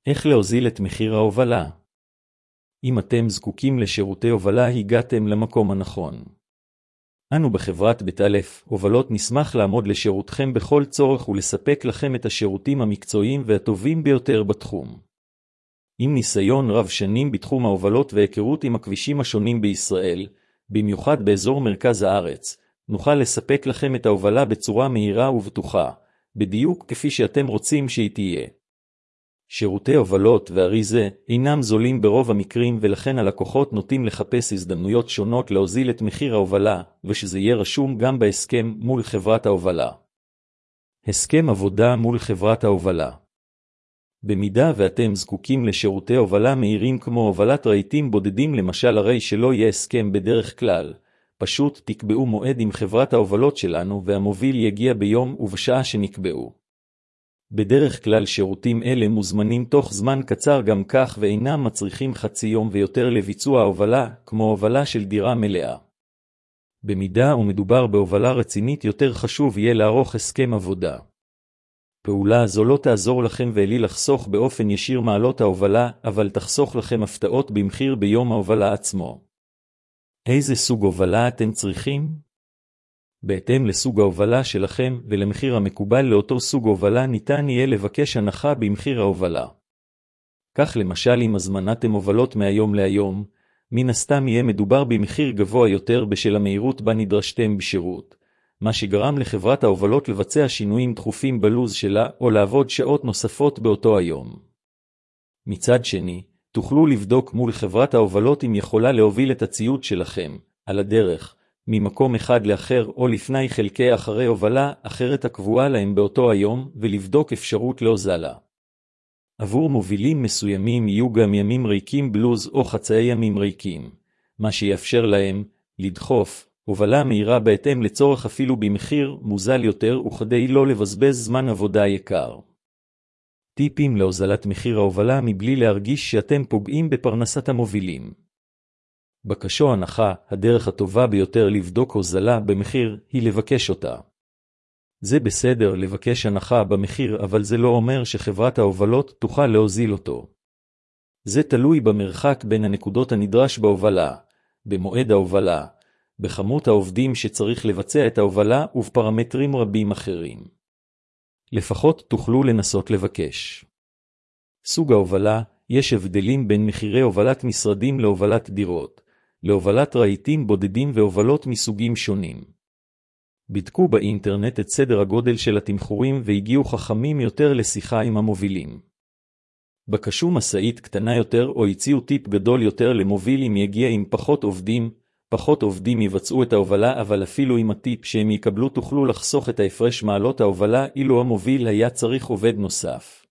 איך להוזיל את מחיר ההובלה? אם אתם זקוקים לשירותי הובלה, הגעתם למקום הנכון. אנו בחברת בית א' הובלות נשמח לעמוד לשירותכם בכל צורך ולספק לכם את השירותים המקצועיים והטובים ביותר בתחום. עם ניסיון רב שנים בתחום ההובלות והיכרות עם הכבישים השונים בישראל, במיוחד באזור מרכז הארץ, נוכל לספק לכם את ההובלה בצורה מהירה ובטוחה, בדיוק כפי שאתם רוצים שהיא תהיה. שירותי הובלות ואריזה אינם זולים ברוב המקרים, ולכן הלקוחות נוטים לחפש הזדמנויות שונות להוזיל את מחיר ההובלה, ושזה יהיה רשום גם בהסכם מול חברת ההובלה. הסכם עבודה מול חברת ההובלה. במידה ואתם זקוקים לשירותי הובלה מהירים כמו הובלת רהיטים בודדים למשל, הרי שלא יהיה הסכם בדרך כלל, פשוט תקבעו מועד עם חברת ההובלות שלנו והמוביל יגיע ביום ובשעה שנקבעו. בדרך כלל שירותים אלה מוזמנים תוך זמן קצר גם כך ואינם מצריכים חצי יום ויותר לביצוע ההובלה, כמו הובלה של דירה מלאה. במידה ומדובר בהובלה רצינית יותר, חשוב יהיה לערוך הסכם עבודה. פעולה זו לא תעזור לכם ואלי לחסוך באופן ישיר מעלות ההובלה, אבל תחסוך לכם הפתעות במחיר ביום ההובלה עצמו. איזה סוג הובלה אתם צריכים? בהתאם לסוג ההובלה שלכם ולמחיר המקובל לאותו סוג הובלה ניתן יהיה לבקש הנחה במחיר ההובלה. כך למשל אם הזמנתם הובלות מהיום להיום, מן הסתם יהיה מדובר במחיר גבוה יותר בשל המהירות בה נדרשתם בשירות, מה שגרם לחברת ההובלות לבצע שינויים דחופים בלוז שלה או לעבוד שעות נוספות באותו היום. מצד שני, תוכלו לבדוק מול חברת ההובלות אם יכולה להוביל את הציוד שלכם, על הדרך, ממקום אחד לאחר או לפני חלקי אחרי הובלה אחרת הקבועה להם באותו היום, ולבדוק אפשרות להוזלה. עבור מובילים מסוימים יהיו גם ימים ריקים בלוז או חצאי ימים ריקים, מה שיאפשר להם לדחוף הובלה מהירה בהתאם לצורך אפילו במחיר מוזל יותר וכדי לא לבזבז זמן עבודה יקר. טיפים להוזלת מחיר ההובלה מבלי להרגיש שאתם פוגעים בפרנסת המובילים. בקשו הנחה, הדרך הטובה ביותר לבדוק הוזלה במחיר היא לבקש אותה. זה בסדר לבקש הנחה במחיר, אבל זה לא אומר שחברת ההובלות תוכל להוזיל אותו. זה תלוי במרחק בין הנקודות הנדרש בהובלה, במועד ההובלה, בכמות העובדים שצריך לבצע את ההובלה ובפרמטרים רבים אחרים. לפחות תוכלו לנסות לבקש. סוג ההובלה, יש הבדלים בין מחירי הובלת משרדים להובלת דירות, להובלת רהיטים בודדים והובלות מסוגים שונים. בדקו באינטרנט את סדר הגודל של התמחורים והגיעו חכמים יותר לשיחה עם המובילים. בקשו משאית קטנה יותר או הציעו טיפ גדול יותר למוביל אם יגיע עם פחות עובדים יבצעו את ההובלה, אבל אפילו עם הטיפ שהם יקבלו תוכלו לחסוך את ההפרש מעלות ההובלה אילו המוביל היה צריך עובד נוסף.